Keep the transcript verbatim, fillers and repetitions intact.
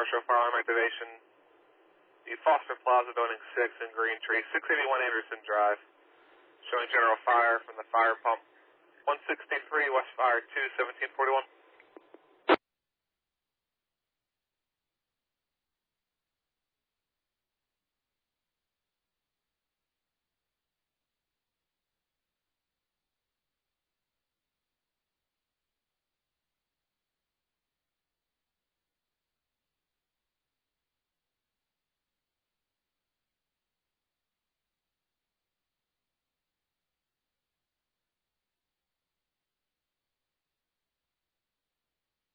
commercial fire alarm activation. The Foster Plaza, Building six in Green Tree, six eighty-one Anderson Drive. Showing general fire from the fire pump. one sixty-three, West Fire two, seventeen forty-one.